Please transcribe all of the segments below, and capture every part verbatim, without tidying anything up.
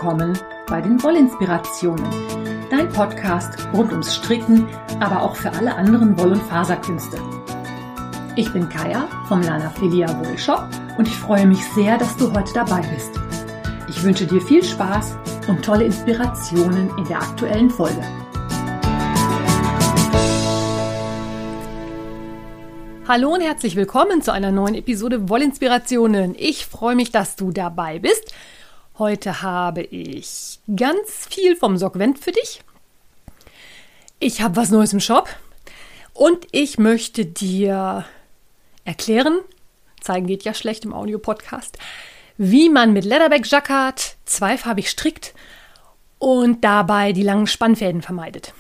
willkommen bei den Wollinspirationen, dein Podcast rund ums Stricken, aber auch für alle anderen Woll- und Faserkünste. Ich bin Kaya vom Lana Filia Wollshop und ich freue mich sehr, dass du heute dabei bist. Ich wünsche dir viel Spaß und tolle Inspirationen in der aktuellen Folge. Hallo und herzlich willkommen zu einer neuen Episode Wollinspirationen. Ich freue mich, dass du dabei bist. Heute habe ich ganz viel vom Sockvent für dich. Ich habe was Neues im Shop und ich möchte dir erklären, zeigen geht ja schlecht im Audio-Podcast, wie man mit Leatherback Jacquard zweifarbig strickt und dabei die langen Spannfäden vermeidet.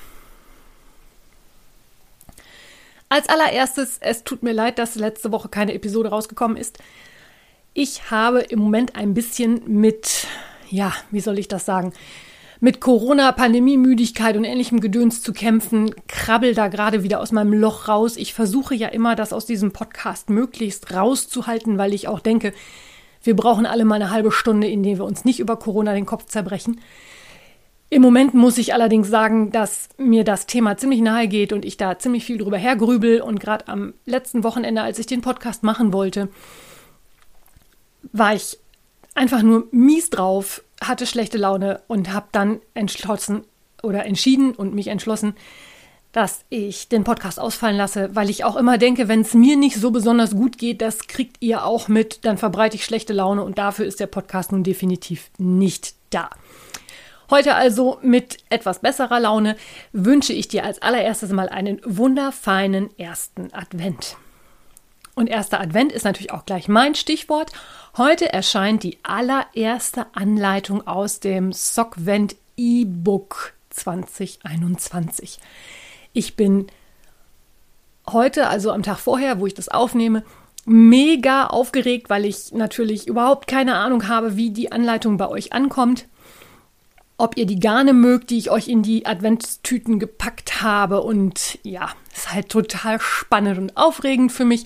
Als allererstes, es tut mir leid, dass letzte Woche keine Episode rausgekommen ist. Ich habe im Moment ein bisschen mit, ja, wie soll ich das sagen, mit Corona, Pandemiemüdigkeit und ähnlichem Gedöns zu kämpfen, krabbel da gerade wieder aus meinem Loch raus. Ich versuche ja immer, das aus diesem Podcast möglichst rauszuhalten, weil ich auch denke, wir brauchen alle mal eine halbe Stunde, in der wir uns nicht über Corona den Kopf zerbrechen. Im Moment muss ich allerdings sagen, dass mir das Thema ziemlich nahe geht und ich da ziemlich viel drüber hergrübel. Und gerade am letzten Wochenende, als ich den Podcast machen wollte, war ich einfach nur mies drauf, hatte schlechte Laune und habe dann entschlossen oder entschieden und mich entschlossen, dass ich den Podcast ausfallen lasse, weil ich auch immer denke, wenn es mir nicht so besonders gut geht, das kriegt ihr auch mit, dann verbreite ich schlechte Laune und dafür ist der Podcast nun definitiv nicht da. Heute also mit etwas besserer Laune wünsche ich dir als allererstes mal einen wunderfeinen ersten Advent. Und erster Advent ist natürlich auch gleich mein Stichwort. Heute erscheint die allererste Anleitung aus dem Sockvent E-Book zwanzig einundzwanzig. Ich bin heute, also am Tag vorher, wo ich das aufnehme, mega aufgeregt, weil ich natürlich überhaupt keine Ahnung habe, wie die Anleitung bei euch ankommt. Ob ihr die Garne mögt, die ich euch in die Adventstüten gepackt habe. Und ja, ist halt total spannend und aufregend für mich.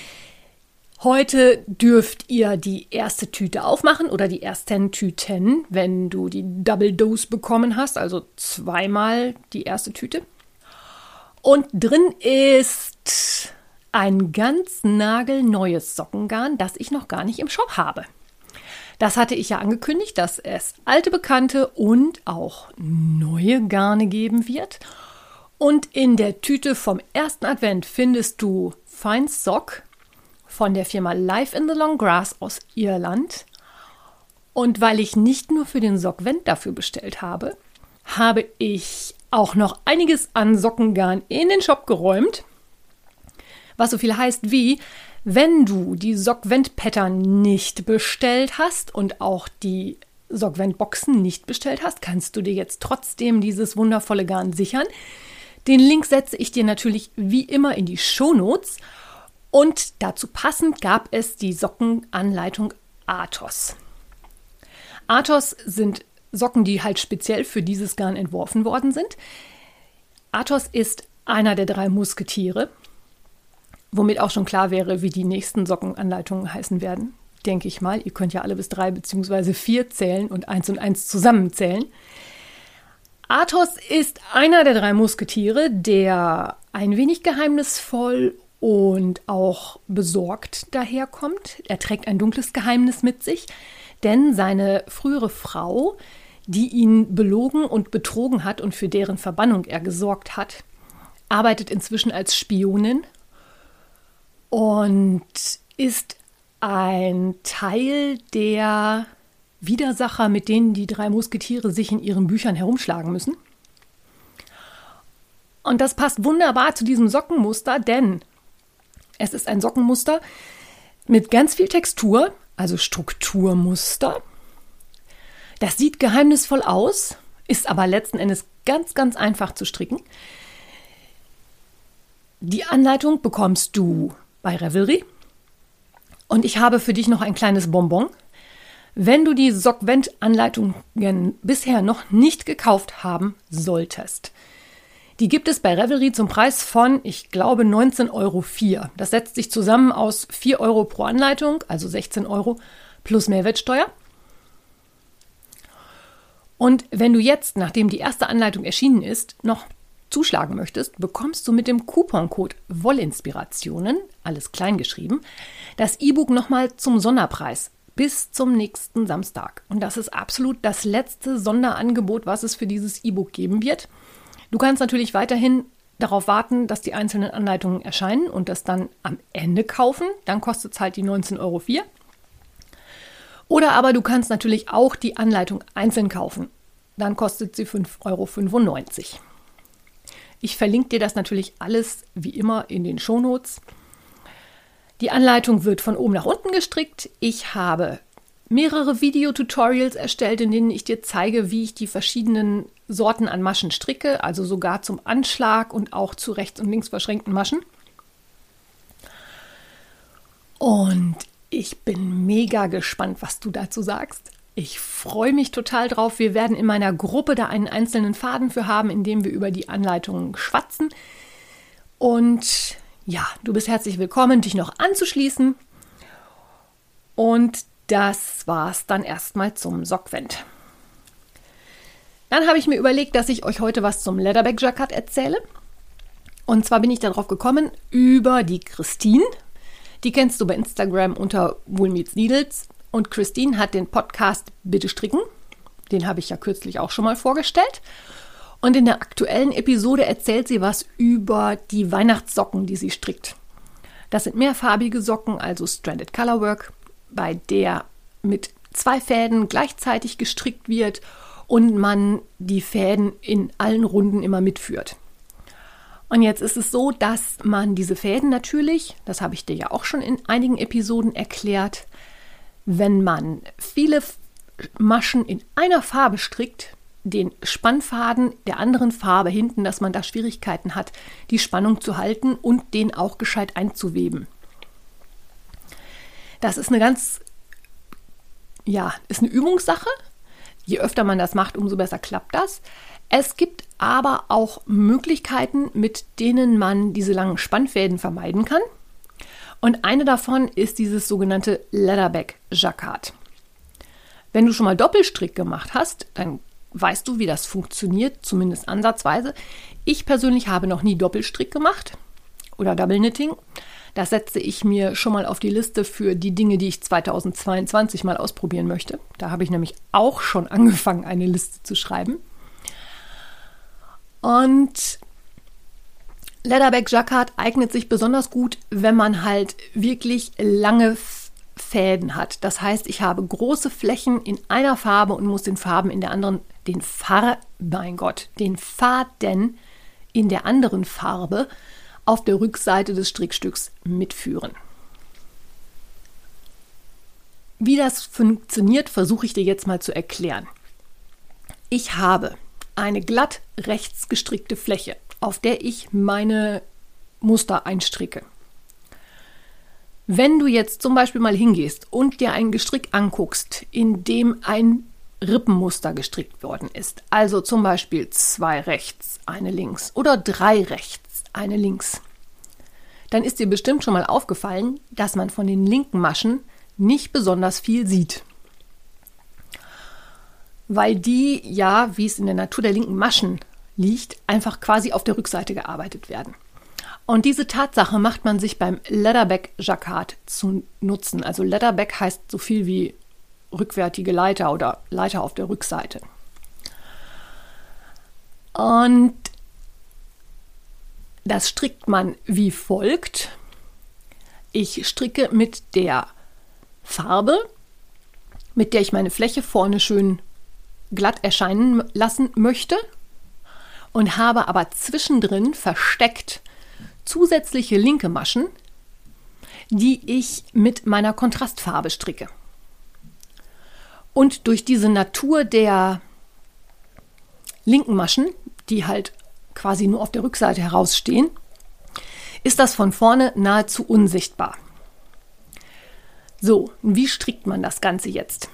Heute dürft ihr die erste Tüte aufmachen oder die ersten Tüten, wenn du die Double Dose bekommen hast, also zweimal die erste Tüte. Und drin ist ein ganz nagelneues Sockengarn, das ich noch gar nicht im Shop habe. Das hatte ich ja angekündigt, dass es alte Bekannte und auch neue Garne geben wird. Und in der Tüte vom ersten Advent findest du Fine Sock von der Firma Life in the Long Grass aus Irland. Und weil ich nicht nur für den Sockvent dafür bestellt habe, habe ich auch noch einiges an Sockengarn in den Shop geräumt. Was so viel heißt wie: Wenn du die Sockvent-Pattern nicht bestellt hast und auch die Sockvent-Boxen nicht bestellt hast, kannst du dir jetzt trotzdem dieses wundervolle Garn sichern. Den Link setze ich dir natürlich wie immer in die Shownotes. Und dazu passend gab es die Sockenanleitung Athos. Athos sind Socken, die halt speziell für dieses Garn entworfen worden sind. Athos ist einer der drei Musketiere, womit auch schon klar wäre, wie die nächsten Sockenanleitungen heißen werden, denke ich mal. Ihr könnt ja alle bis drei bzw. vier zählen und eins und eins zusammenzählen. Athos ist einer der drei Musketiere, der ein wenig geheimnisvoll und auch besorgt daherkommt. Er trägt ein dunkles Geheimnis mit sich, denn seine frühere Frau, die ihn belogen und betrogen hat und für deren Verbannung er gesorgt hat, arbeitet inzwischen als Spionin und ist ein Teil der Widersacher, mit denen die drei Musketiere sich in ihren Büchern herumschlagen müssen. Und das passt wunderbar zu diesem Sockenmuster, denn es ist ein Sockenmuster mit ganz viel Textur, also Strukturmuster. Das sieht geheimnisvoll aus, ist aber letzten Endes ganz, ganz einfach zu stricken. Die Anleitung bekommst du bei Ravelry. Und ich habe für dich noch ein kleines Bonbon. Wenn du die Sockvent-Anleitungen bisher noch nicht gekauft haben solltest, die gibt es bei Ravelry zum Preis von, ich glaube, neunzehn Euro vier. Das setzt sich zusammen aus vier Euro pro Anleitung, also sechzehn Euro plus Mehrwertsteuer. Und wenn du jetzt, nachdem die erste Anleitung erschienen ist, noch zuschlagen möchtest, bekommst du mit dem Couponcode Wollinspirationen, alles klein geschrieben, das E-Book nochmal zum Sonderpreis bis zum nächsten Samstag. Und das ist absolut das letzte Sonderangebot, was es für dieses E-Book geben wird. Du kannst natürlich weiterhin darauf warten, dass die einzelnen Anleitungen erscheinen und das dann am Ende kaufen. Dann kostet es halt die neunzehn Euro vier. Oder aber du kannst natürlich auch die Anleitung einzeln kaufen. Dann kostet sie fünf Euro fünfundneunzig. Ich verlinke dir das natürlich alles wie immer in den Shownotes. Die Anleitung wird von oben nach unten gestrickt. Ich habe mehrere Videotutorials erstellt, in denen ich dir zeige, wie ich die verschiedenen Sorten an Maschen stricke, also sogar zum Anschlag und auch zu rechts und links verschränkten Maschen. Und ich bin mega gespannt, was du dazu sagst. Ich freue mich total drauf. Wir werden in meiner Gruppe da einen einzelnen Faden für haben, in dem wir über die Anleitungen schwatzen. Und ja, du bist herzlich willkommen, dich noch anzuschließen. Und das war's dann erstmal zum Sockvent. Dann habe ich mir überlegt, dass ich euch heute was zum Leatherback Jacquard erzähle. Und zwar bin ich darauf gekommen über die Christine. Die kennst du bei Instagram unter Wool Meets Needles. Und Christine hat den Podcast Bitte stricken. Den habe ich ja kürzlich auch schon mal vorgestellt. Und in der aktuellen Episode erzählt sie was über die Weihnachtssocken, die sie strickt. Das sind mehrfarbige Socken, also Stranded Colorwork, bei der mit zwei Fäden gleichzeitig gestrickt wird und man die Fäden in allen Runden immer mitführt. Und jetzt ist es so, dass man diese Fäden natürlich, das habe ich dir ja auch schon in einigen Episoden erklärt, wenn man viele Maschen in einer Farbe strickt, den Spannfaden der anderen Farbe hinten, dass man da Schwierigkeiten hat, die Spannung zu halten und den auch gescheit einzuweben. Das ist eine ganz, ja, ist eine Übungssache. Je öfter man das macht, umso besser klappt das. Es gibt aber auch Möglichkeiten, mit denen man diese langen Spannfäden vermeiden kann. Und eine davon ist dieses sogenannte Leatherback Jacquard. Wenn du schon mal Doppelstrick gemacht hast, dann weißt du, wie das funktioniert, zumindest ansatzweise. Ich persönlich habe noch nie Doppelstrick gemacht oder Double Knitting. Das setze ich mir schon mal auf die Liste für die Dinge, die ich zweitausendzweiundzwanzig mal ausprobieren möchte. Da habe ich nämlich auch schon angefangen, eine Liste zu schreiben. Und Leatherback Jacquard eignet sich besonders gut, wenn man halt wirklich lange Fäden hat. Das heißt, ich habe große Flächen in einer Farbe und muss den Farben in der anderen, den Far, mein Gott, den Faden in der anderen Farbe auf der Rückseite des Strickstücks mitführen. Wie das funktioniert, versuche ich dir jetzt mal zu erklären. Ich habe eine glatt rechts gestrickte Fläche, auf der ich meine Muster einstricke. Wenn du jetzt zum Beispiel mal hingehst und dir ein Gestrick anguckst, in dem ein Rippenmuster gestrickt worden ist, also zum Beispiel zwei rechts, eine links oder drei rechts, eine links, dann ist dir bestimmt schon mal aufgefallen, dass man von den linken Maschen nicht besonders viel sieht. Weil die, ja, wie es in der Natur der linken Maschen liegt, einfach quasi auf der Rückseite gearbeitet werden. Und diese Tatsache macht man sich beim Leatherback Jacquard zu nutzen. Also Leatherback heißt so viel wie rückwärtige Leiter oder Leiter auf der Rückseite. Und das strickt man wie folgt. Ich stricke mit der Farbe, mit der ich meine Fläche vorne schön glatt erscheinen lassen möchte und habe aber zwischendrin versteckt zusätzliche linke Maschen, die ich mit meiner Kontrastfarbe stricke. Und durch diese Natur der linken Maschen, die halt quasi nur auf der Rückseite herausstehen, ist das von vorne nahezu unsichtbar. So, wie strickt man das Ganze jetzt?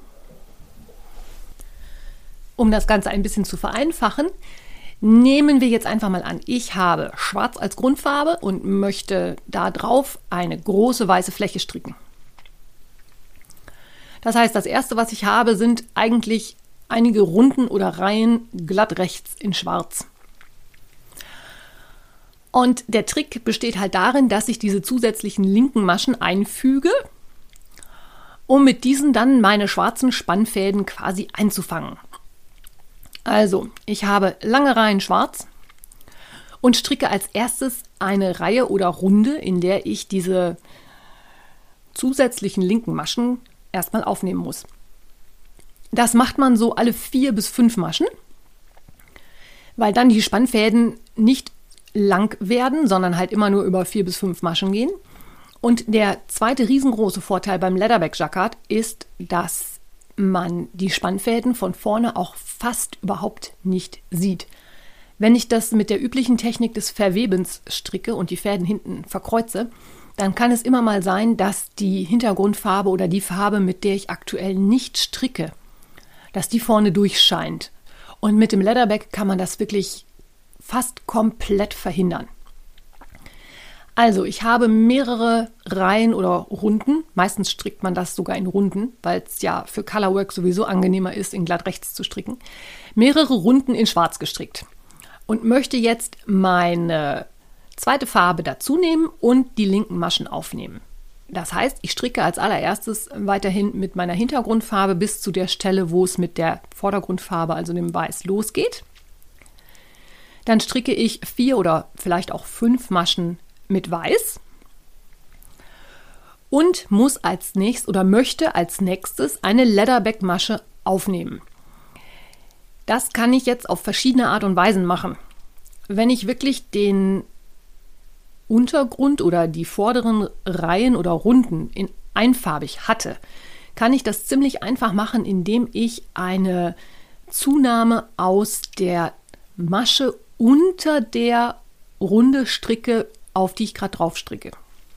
Um das Ganze ein bisschen zu vereinfachen, nehmen wir jetzt einfach mal an, ich habe Schwarz als Grundfarbe und möchte da drauf eine große weiße Fläche stricken. Das heißt, das erste, was ich habe, sind eigentlich einige Runden oder Reihen glatt rechts in schwarz. Und der Trick besteht halt darin, dass ich diese zusätzlichen linken Maschen einfüge, um mit diesen dann meine schwarzen Spannfäden quasi einzufangen. Also, ich habe lange Reihen schwarz und stricke als erstes eine Reihe oder Runde, in der ich diese zusätzlichen linken Maschen erstmal aufnehmen muss. Das macht man so alle vier bis fünf Maschen, weil dann die Spannfäden nicht lang werden, sondern halt immer nur über vier bis fünf Maschen gehen. Und der zweite riesengroße Vorteil beim Leatherback Jacquard ist, dass man die Spannfäden von vorne auch fast überhaupt nicht sieht. Wenn ich das mit der üblichen Technik des Verwebens stricke und die Fäden hinten verkreuze, dann kann es immer mal sein, dass die Hintergrundfarbe oder die Farbe, mit der ich aktuell nicht stricke, dass die vorne durchscheint. Und mit dem Leatherback kann man das wirklich fast komplett verhindern. Also, ich habe mehrere Reihen oder Runden. Meistens strickt man das sogar in Runden, weil es ja für Colorwork sowieso angenehmer ist, in glatt rechts zu stricken. Mehrere Runden in schwarz gestrickt. Und möchte jetzt meine zweite Farbe dazu nehmen und die linken Maschen aufnehmen. Das heißt, ich stricke als allererstes weiterhin mit meiner Hintergrundfarbe bis zu der Stelle, wo es mit der Vordergrundfarbe, also dem Weiß, losgeht. Dann stricke ich vier oder vielleicht auch fünf Maschen mit Weiß und muss als nächstes oder möchte als nächstes eine Leatherback-Masche aufnehmen. Das kann ich jetzt auf verschiedene Art und Weisen machen. Wenn ich wirklich den Untergrund oder die vorderen Reihen oder Runden in einfarbig hatte, kann ich das ziemlich einfach machen, indem ich eine Zunahme aus der Masche unter der Runde stricke, auf die ich gerade drauf stricke.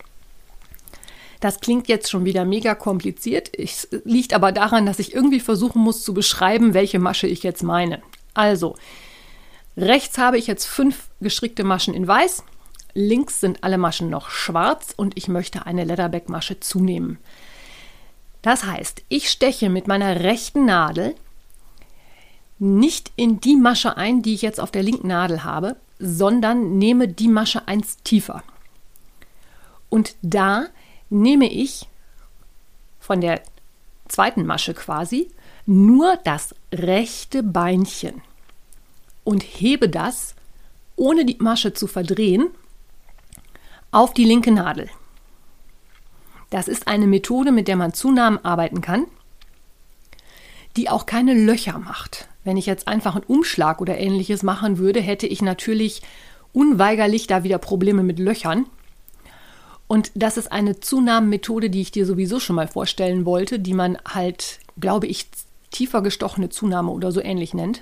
Das klingt jetzt schon wieder mega kompliziert. Es liegt aber daran, dass ich irgendwie versuchen muss zu beschreiben, welche Masche ich jetzt meine. Also, rechts habe ich jetzt fünf gestrickte Maschen in Weiß. Links sind alle Maschen noch schwarz und ich möchte eine Leatherback-Masche zunehmen. Das heißt, ich steche mit meiner rechten Nadel nicht in die Masche ein, die ich jetzt auf der linken Nadel habe, sondern nehme die Masche eins tiefer. Und da nehme ich von der zweiten Masche quasi nur das rechte Beinchen und hebe das, ohne die Masche zu verdrehen, auf die linke Nadel. Das ist eine Methode, mit der man Zunahmen arbeiten kann, die auch keine Löcher macht. Wenn ich jetzt einfach einen Umschlag oder Ähnliches machen würde, hätte ich natürlich unweigerlich da wieder Probleme mit Löchern. Und das ist eine Zunahmenmethode, die ich dir sowieso schon mal vorstellen wollte, die man halt, glaube ich, tiefer gestochene Zunahme oder so ähnlich nennt.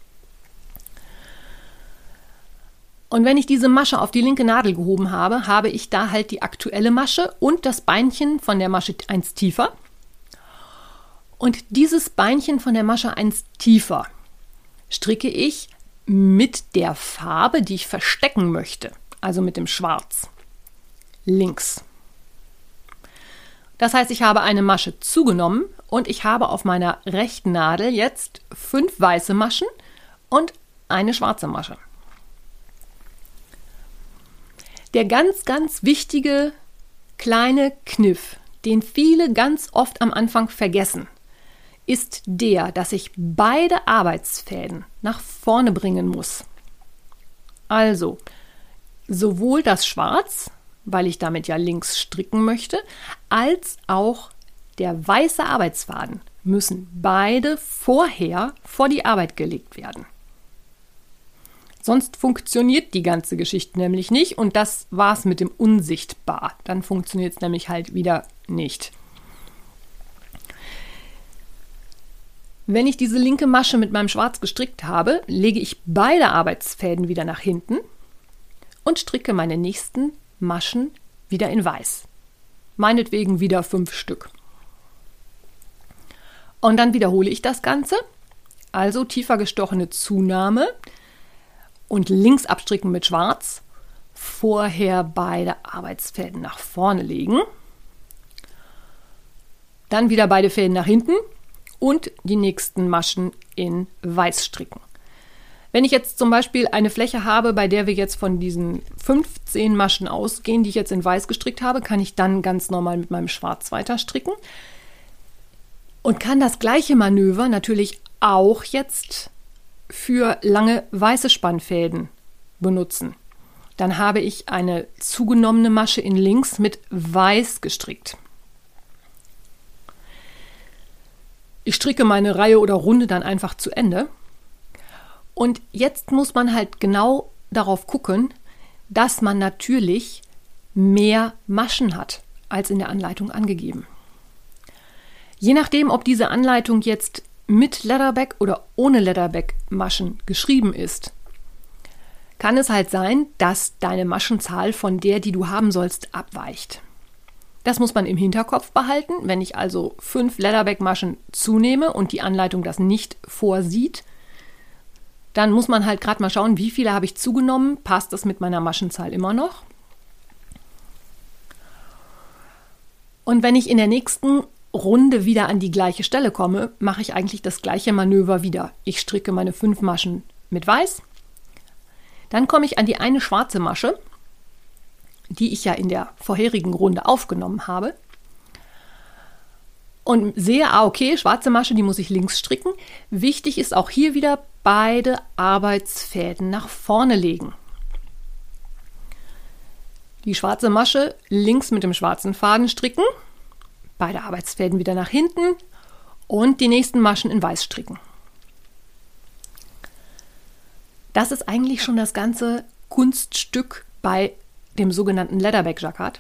Und wenn ich diese Masche auf die linke Nadel gehoben habe, habe ich da halt die aktuelle Masche und das Beinchen von der Masche eins tiefer. Und dieses Beinchen von der Masche eins tiefer stricke ich mit der Farbe, die ich verstecken möchte, also mit dem Schwarz, links. Das heißt, ich habe eine Masche zugenommen und ich habe auf meiner rechten Nadel jetzt fünf weiße Maschen und eine schwarze Masche. Der ganz, ganz wichtige kleine Kniff, den viele ganz oft am Anfang vergessen, ist der, dass ich beide Arbeitsfäden nach vorne bringen muss. Also sowohl das Schwarz, weil ich damit ja links stricken möchte, als auch der weiße Arbeitsfaden müssen beide vorher vor die Arbeit gelegt werden. Sonst funktioniert die ganze Geschichte nämlich nicht und das war's mit dem Unsichtbar. Dann funktioniert es nämlich halt wieder nicht. Wenn ich diese linke Masche mit meinem Schwarz gestrickt habe, lege ich beide Arbeitsfäden wieder nach hinten und stricke meine nächsten Maschen wieder in Weiß. Meinetwegen wieder fünf Stück. Und dann wiederhole ich das Ganze, also tiefer gestochene Zunahme und links abstricken mit Schwarz, vorher beide Arbeitsfäden nach vorne legen, dann wieder beide Fäden nach hinten und die nächsten Maschen in Weiß stricken. Wenn ich jetzt zum Beispiel eine Fläche habe, bei der wir jetzt von diesen fünfzehn Maschen ausgehen, die ich jetzt in Weiß gestrickt habe, kann ich dann ganz normal mit meinem Schwarz weiter stricken und kann das gleiche Manöver natürlich auch jetzt für lange weiße Spannfäden benutzen. Dann habe ich eine zugenommene Masche in links mit Weiß gestrickt. Ich stricke meine Reihe oder Runde dann einfach zu Ende. Und jetzt muss man halt genau darauf gucken, dass man natürlich mehr Maschen hat, als in der Anleitung angegeben. Je nachdem, ob diese Anleitung jetzt mit Leatherback oder ohne Leatherback Maschen geschrieben ist, kann es halt sein, dass deine Maschenzahl von der, die du haben sollst, abweicht. Das muss man im Hinterkopf behalten. Wenn ich also fünf Leatherback-Maschen zunehme und die Anleitung das nicht vorsieht, dann muss man halt gerade mal schauen, wie viele habe ich zugenommen, passt das mit meiner Maschenzahl immer noch. Und wenn ich in der nächsten Runde wieder an die gleiche Stelle komme, mache ich eigentlich das gleiche Manöver wieder. Ich stricke meine fünf Maschen mit Weiß, dann komme ich an die eine schwarze Masche, die ich ja in der vorherigen Runde aufgenommen habe. Und sehe, ah okay, schwarze Masche, die muss ich links stricken. Wichtig ist auch hier wieder, beide Arbeitsfäden nach vorne legen. Die schwarze Masche links mit dem schwarzen Faden stricken, beide Arbeitsfäden wieder nach hinten und die nächsten Maschen in Weiß stricken. Das ist eigentlich schon das ganze Kunststück bei dem sogenannten Leatherback Jacquard.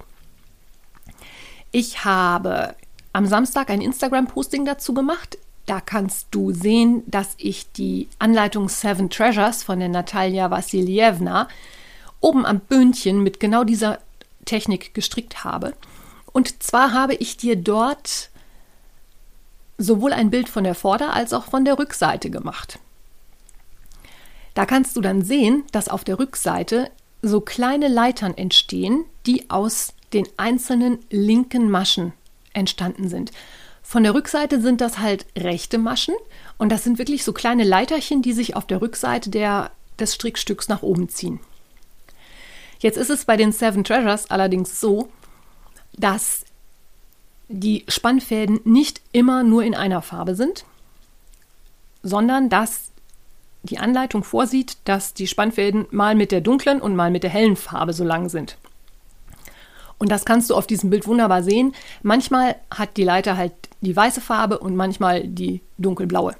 Ich habe am Samstag ein Instagram-Posting dazu gemacht. Da kannst du sehen, dass ich die Anleitung Seven Treasures von der Natalia Wassiljewna oben am Böhnchen mit genau dieser Technik gestrickt habe. Und zwar habe ich dir dort sowohl ein Bild von der Vorder- als auch von der Rückseite gemacht. Da kannst du dann sehen, dass auf der Rückseite so kleine Leitern entstehen, die aus den einzelnen linken Maschen entstanden sind. Von der Rückseite sind das halt rechte Maschen und das sind wirklich so kleine Leiterchen, die sich auf der Rückseite der, des Strickstücks nach oben ziehen. Jetzt ist es bei den Seven Treasures allerdings so, dass die Spannfäden nicht immer nur in einer Farbe sind, sondern dass die Anleitung vorsieht, dass die Spannfäden mal mit der dunklen und mal mit der hellen Farbe so lang sind. Und das kannst du auf diesem Bild wunderbar sehen. Manchmal hat die Leiter halt die weiße Farbe und manchmal die dunkelblaue.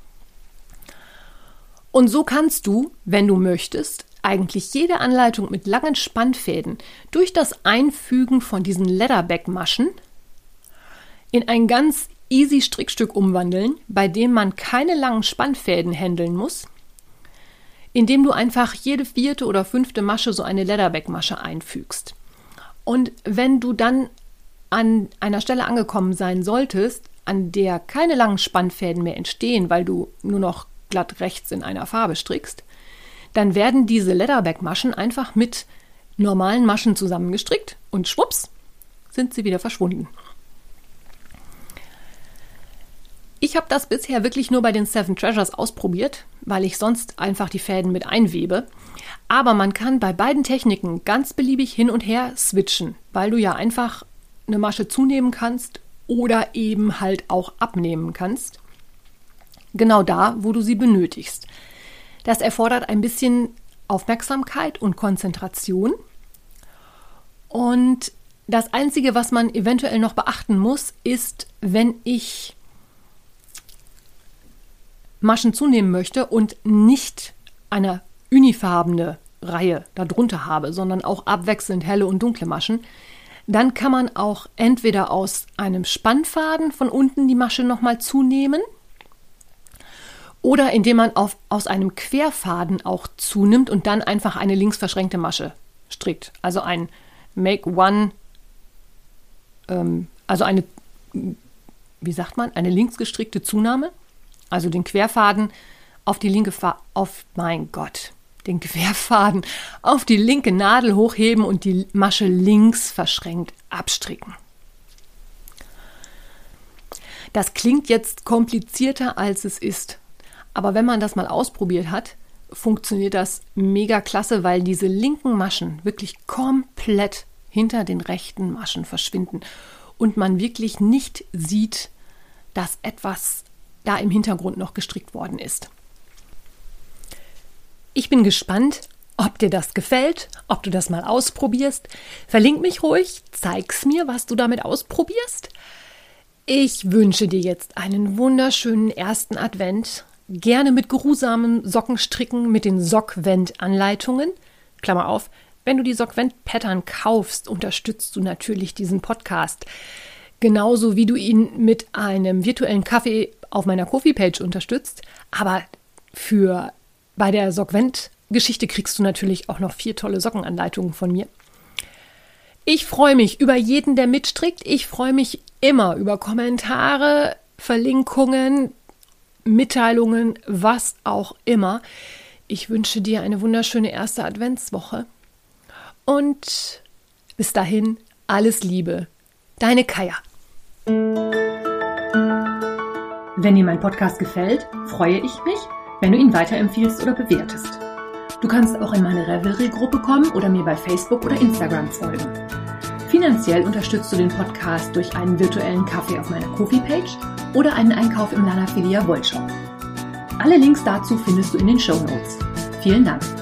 Und so kannst du, wenn du möchtest, eigentlich jede Anleitung mit langen Spannfäden durch das Einfügen von diesen Leatherback-Maschen in ein ganz easy Strickstück umwandeln, bei dem man keine langen Spannfäden händeln muss, indem du einfach jede vierte oder fünfte Masche so eine Leatherback-Masche einfügst. Und wenn du dann an einer Stelle angekommen sein solltest, an der keine langen Spannfäden mehr entstehen, weil du nur noch glatt rechts in einer Farbe strickst, dann werden diese Leatherback-Maschen einfach mit normalen Maschen zusammengestrickt und schwupps, sind sie wieder verschwunden. Ich habe das bisher wirklich nur bei den Seven Treasures ausprobiert, weil ich sonst einfach die Fäden mit einwebe. Aber man kann bei beiden Techniken ganz beliebig hin und her switchen, weil du ja einfach eine Masche zunehmen kannst oder eben halt auch abnehmen kannst. Genau da, wo du sie benötigst. Das erfordert ein bisschen Aufmerksamkeit und Konzentration. Und das Einzige, was man eventuell noch beachten muss, ist, wenn ich Maschen zunehmen möchte und nicht eine unifarbene Reihe darunter habe, sondern auch abwechselnd helle und dunkle Maschen, dann kann man auch entweder aus einem Spannfaden von unten die Masche nochmal zunehmen oder indem man auf, aus einem Querfaden auch zunimmt und dann einfach eine links verschränkte Masche strickt. Also ein Make One, ähm, also eine, wie sagt man, eine links gestrickte Zunahme. Also den Querfaden auf die linke Fa- auf mein Gott, den Querfaden auf die linke Nadel hochheben und die Masche links verschränkt abstricken. Das klingt jetzt komplizierter, als es ist. Aber wenn man das mal ausprobiert hat, funktioniert das mega klasse, weil diese linken Maschen wirklich komplett hinter den rechten Maschen verschwinden und man wirklich nicht sieht, dass etwas da im Hintergrund noch gestrickt worden ist. Ich bin gespannt, ob dir das gefällt, ob du das mal ausprobierst. Verlink mich ruhig, zeig's mir, was du damit ausprobierst. Ich wünsche dir jetzt einen wunderschönen ersten Advent. Gerne mit geruhsamen Sockenstricken mit den Sockwend-Anleitungen. Klammer auf, wenn du die Sockwend-Pattern kaufst, unterstützt du natürlich diesen Podcast. Genauso wie du ihn mit einem virtuellen Kaffee auf meiner Ko-fi-Page unterstützt. Aber für bei der Sockwend-Geschichte kriegst du natürlich auch noch vier tolle Sockenanleitungen von mir. Ich freue mich über jeden, der mitstrickt. Ich freue mich immer über Kommentare, Verlinkungen, Mitteilungen, was auch immer. Ich wünsche dir eine wunderschöne erste Adventswoche. Und bis dahin, alles Liebe. Deine Kaja. Wenn dir mein Podcast gefällt, freue ich mich, wenn du ihn weiterempfiehlst oder bewertest. Du kannst auch in meine Revelry-Gruppe kommen oder mir bei Facebook oder Instagram folgen. Finanziell unterstützt du den Podcast durch einen virtuellen Kaffee auf meiner Ko-fi-Page oder einen Einkauf im Lana Filia Wollshop. Alle Links dazu findest du in den Shownotes. Vielen Dank.